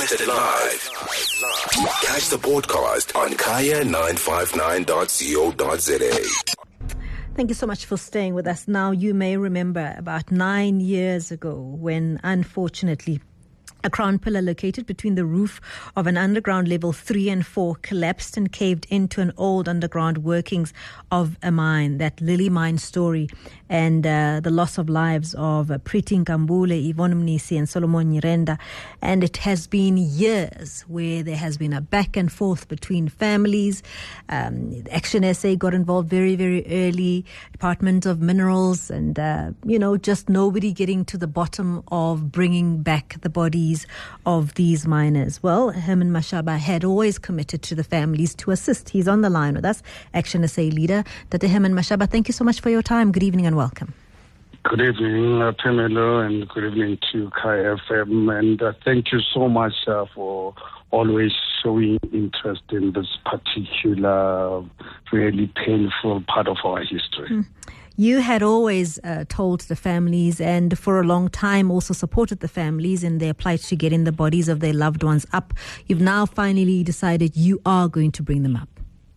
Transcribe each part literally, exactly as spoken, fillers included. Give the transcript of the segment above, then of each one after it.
Broadcasted live. Catch the podcast on kaya nine five nine dot co dot za. Thank you so much for staying with us. Now, you may remember about nine years ago when, unfortunately, a crown pillar located between the roof of an underground level three and four collapsed and caved into an old underground workings of a mine, that Lily Mine story, and uh, the loss of lives of uh, Priti Nkambule, Yvonne Mnisi and Solomon Nyirenda. And it has been years where there has been a back and forth between families. Um, Action S A got involved very, very early, Department of Minerals, and, uh, you know, just nobody getting to the bottom of bringing back the bodies of these miners. Well, Herman Mashaba had always committed to the families to assist. He's on the line with us, Action S A leader. Doctor Herman Mashaba, thank you so much for your time. Good evening and welcome. Good evening, uh, Pamela, and good evening to Kaya F M. And uh, thank you so much uh, for always showing interest in this particular, really painful part of our history. Mm. You had always uh, told the families, and for a long time also supported the families in their plight to getting the bodies of their loved ones up. You've now finally decided you are going to bring them up.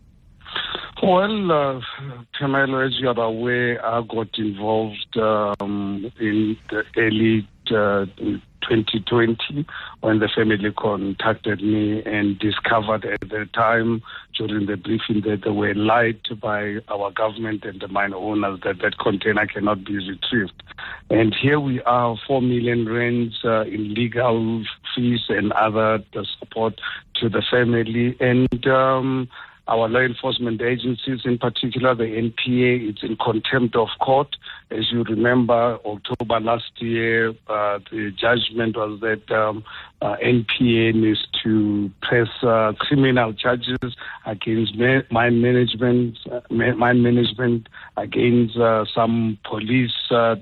Well, uh, Pamela, as you are aware, I got involved um, in the early uh, twenty twenty when the family contacted me and discovered at the time during the briefing that they were lied by our government and the mine owners that that container cannot be retrieved. And here we are, four million rands uh, in legal fees and other uh, support to the family. And um, our law enforcement agencies, in particular the N P A, it's in contempt of court. As you remember, October last year, uh, the judgment was that um, uh, N P A needs to press uh, criminal charges against ma- mine management, uh, mine management against uh, some police, uh,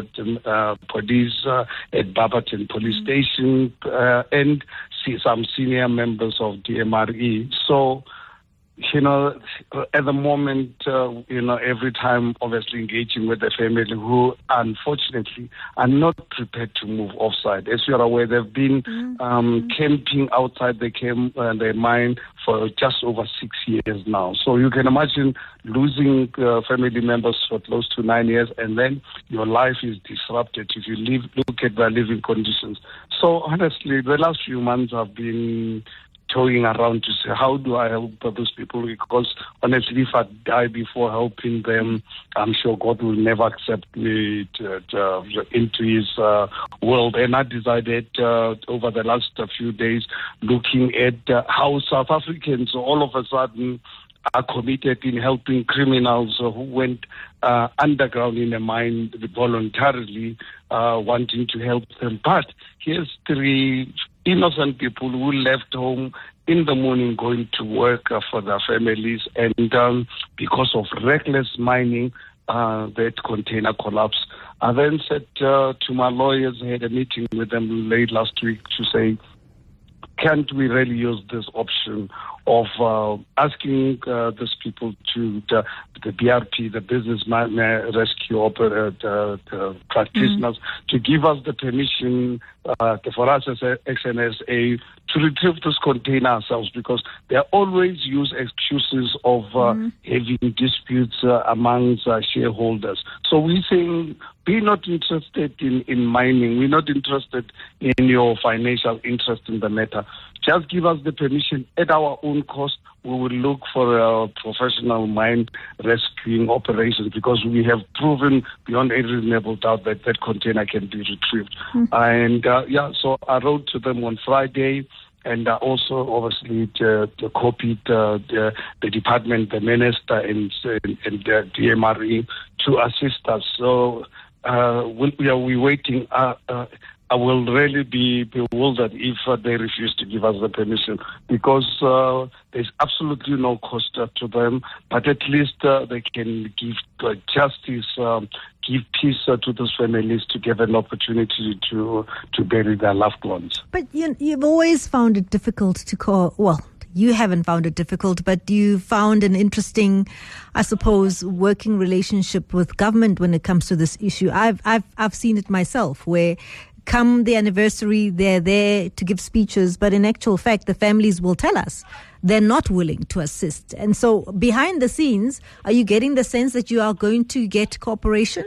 uh, police uh, at Barberton Police Station, uh, and see some senior members of D M R E. So, you know, at the moment, uh, you know, every time obviously engaging with the family who unfortunately are not prepared to move offside. As you are aware, they've been mm-hmm. um, camping outside the camp, uh, the mine for just over six years now. So you can imagine losing uh, family members for close to nine years, and then your life is disrupted if you live, look at their living conditions. So honestly, the last few months have been toying around to say, how do I help those people? Because honestly, if I die before helping them, I'm sure God will never accept me to, to, into his uh, world. And I decided uh, over the last uh, few days, looking at uh, how South Africans all of a sudden are committed in helping criminals who went uh, underground in a mine voluntarily, uh, wanting to help them. But here's three innocent people who left home in the morning going to work uh, for their families, and um, because of reckless mining, uh, that container collapsed. I then said uh, to my lawyers, I had a meeting with them late last week to say, can't we really use this option of uh, asking uh, these people to, the, the B R P, the Business Rescue Operator, uh, uh, practitioners, mm-hmm. to give us the permission uh, for us as Action S A to retrieve this container ourselves, because they always use excuses of uh, mm-hmm. having disputes uh, amongst uh, shareholders. So we're saying, we're not interested in, in mining. We're not interested in your financial interest in the matter. Just give us the permission at our own cost. We will look for a professional mine rescuing operations, because we have proven beyond any reasonable doubt that that container can be retrieved. Mm-hmm. And uh, yeah, so I wrote to them on Friday, and uh, also obviously to, to copied uh, the, the department, the minister, and, and the D M R E to assist us. So uh, we are we waiting. Uh, uh, I will really be bewildered if uh, they refuse to give us the permission, because uh, there's absolutely no cost uh, to them, but at least uh, they can give uh, justice, um, give peace uh, to those families to give an opportunity to to bury their loved ones. But you, you've always found it difficult to call, well, you haven't found it difficult, but you found an interesting, I suppose, working relationship with government when it comes to this issue. I've I've I've seen it myself, where come the anniversary, they're there to give speeches, but in actual fact, the families will tell us they're not willing to assist. And so behind the scenes, are you getting the sense that you are going to get cooperation?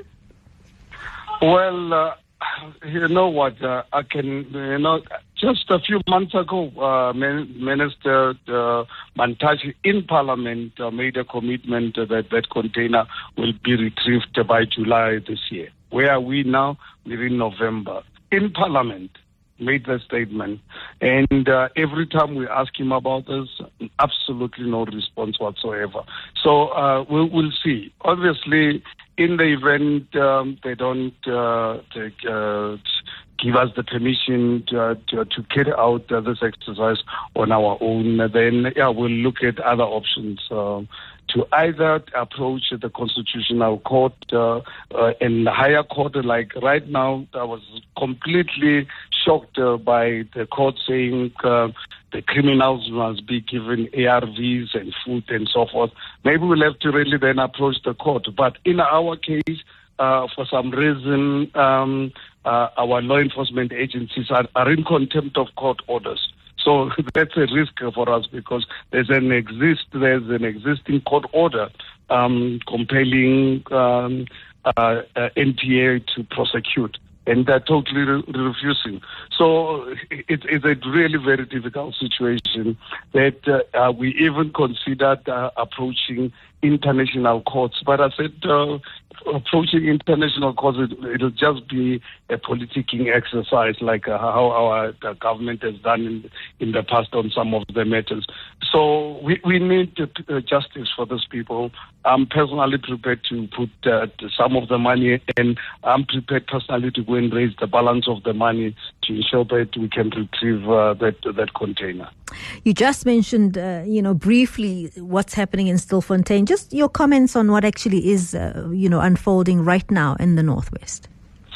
Well, uh, you know what, uh, I can, you know, just a few months ago, uh, Minister uh, Mantashe in Parliament uh, made a commitment uh, that that container will be retrieved by July this year. Where are we now? We're in November. In Parliament, made that statement. And uh, every time we ask him about this, absolutely no response whatsoever. So uh, we'll, we'll see. Obviously, in the event um, they don't uh, take, uh, give us the permission to, uh, to, to carry out uh, this exercise on our own, then yeah, we'll look at other options uh, to either approach the Constitutional Court uh, uh, and the higher court. Like right now, I was completely shocked uh, by the court saying uh, the criminals must be given A R Vs and food and so forth. Maybe we'll have to really then approach the court. But in our case, uh, for some reason, um, uh, our law enforcement agencies are, are in contempt of court orders. So that's a risk for us because there's an exist there's an existing court order um, compelling um, uh, uh, N P A to prosecute, and they're totally re- refusing. So it, it's a really very difficult situation that uh, uh, we even considered uh, approaching international courts. But I said uh, approaching international courts, it, it'll just be a politicking exercise like uh, how our uh, government has done in, in the past on some of the matters. So we, we need uh, justice for these people. I'm personally prepared to put uh, some of the money, and I'm prepared personally to go and raise the balance of the money to ensure that we can retrieve uh, that that container. You just mentioned, uh, you know, briefly what's happening in Stilfontein. Just your comments on what actually is, uh, you know, unfolding right now in the Northwest.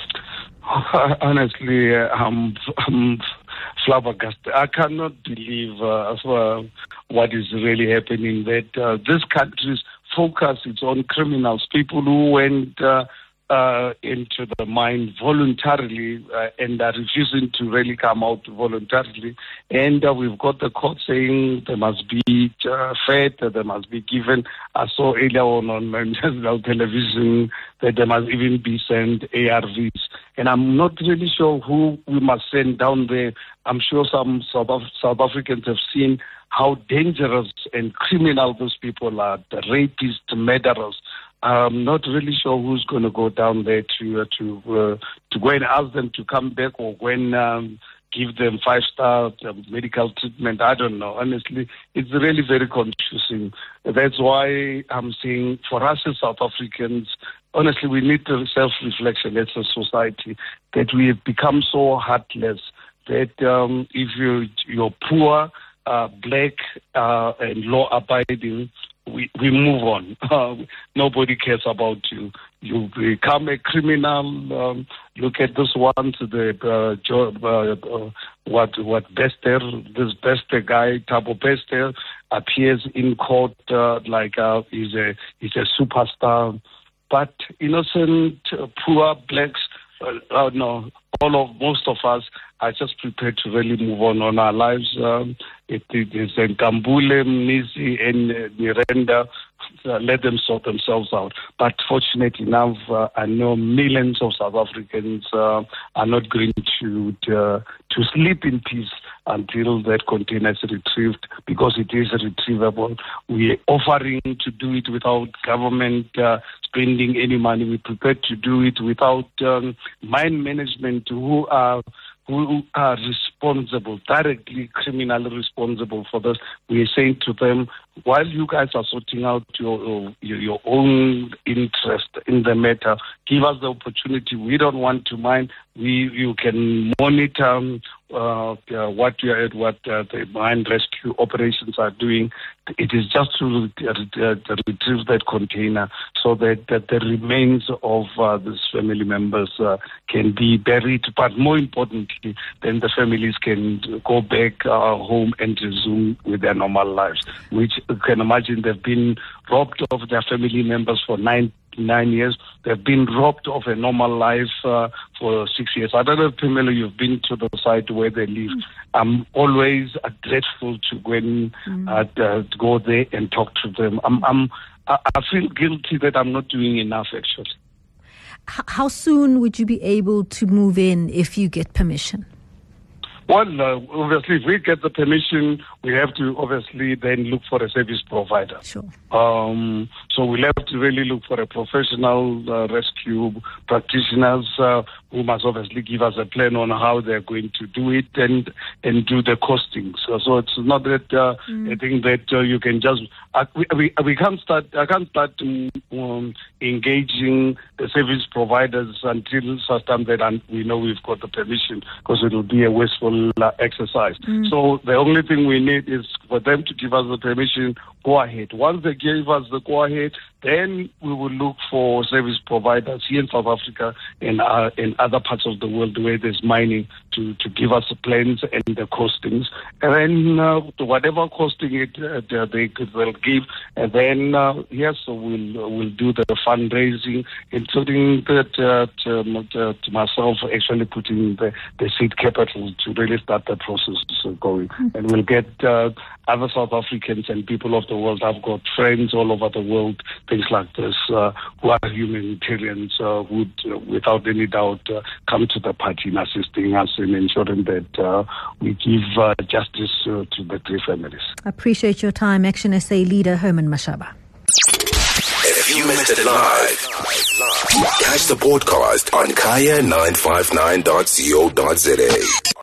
Honestly, uh, I'm, I'm flabbergasted. I cannot believe uh, uh, what is really happening, that uh, this country's focus is on criminals, people who went uh, uh, into the mine voluntarily uh, and are refusing to really come out voluntarily. And uh, we've got the court saying they must be uh, fed, they must be given. I saw earlier on on national television that they must even be sent A R Vs. And I'm not really sure who we must send down there. I'm sure some South, Af- South Africans have seen how dangerous and criminal those people are, the rapists, murderers. I'm not really sure who's going to go down there to uh, to uh, to go and ask them to come back or when um, give them five-star uh, medical treatment. I don't know. Honestly, it's really very confusing. That's why I'm saying for us as South Africans, honestly, we need a self-reflection as a society that we have become so heartless that um, if you, you're poor, uh, black, uh, and law-abiding, we, we move on. Uh, nobody cares about you. You become a criminal. Um, look at this one, the uh, job, uh, uh, what what Bester, this Bester guy, Thabo Bester, appears in court uh, like uh, he's a he's a superstar. But innocent, uh, poor blacks, uh, uh, no, all of most of us are just prepared to really move on on our lives. Um, it, it is in Nkambule, Mnisi, and uh, Miranda. Uh, let them sort themselves out. But fortunately enough, uh, I know millions of South Africans uh, are not going to to, to sleep in peace until that container is retrieved, because it is retrievable. We are offering to do it without government uh, spending any money. We're prepared to do it without um, mine management who are who are responsible, directly criminally responsible for this. We are saying to them, while you guys are sorting out your your, your own interest in the matter, give us the opportunity. We don't want to mine. We you can monitor uh, uh, what you are, what uh, the mine rescue operations are doing. It is just to uh, retrieve that container so that, that the remains of uh, these family members uh, can be buried. But more importantly, then the families can go back uh, home and resume with their normal lives, which you can imagine they've been robbed of their family members for nine nine years. They've been robbed of a normal life uh, for six years. I don't know if, Pamela, you've been to the site where they live. Mm. I'm always uh, grateful to go, in, mm. uh, to go there and talk to them. I'm, I'm, I feel guilty that I'm not doing enough, actually. How soon would you be able to move in if you get permission? Well, uh, obviously, if we get the permission, we have to obviously then look for a service provider. Sure. Um, so we'll have to really look for a professional uh, rescue practitioners uh, who must obviously give us a plan on how they're going to do it and and do the costings. So, so it's not that uh, mm. I think that uh, you can just uh, we, we we can't start. I can't start um, engaging the service providers until such time that um, we know we've got the permission, because it will be a wasteful Uh, exercise. Mm. So the only thing we need is for them to give us the permission, go ahead. Once they give us the go ahead, then we will look for service providers here in South Africa and uh, in other parts of the world where there's mining to, to give us the plans and the costings. And then uh, whatever costing it uh, they could will give, and then uh, yes, so we'll we'll do the fundraising, including that uh, to, to, to myself actually putting the, the seed capital to really start the process going. Mm-hmm. And we'll get uh, other South Africans and people of the world. I've got friends all over the world, things like this, uh, who are humanitarians, uh, who would, uh, without any doubt, uh, come to the party in assisting us in ensuring that uh, we give uh, justice uh, to the three families. I appreciate your time, Action S A leader Herman Mashaba. If you missed it live, catch the podcast on kaya nine five nine dot co dot za.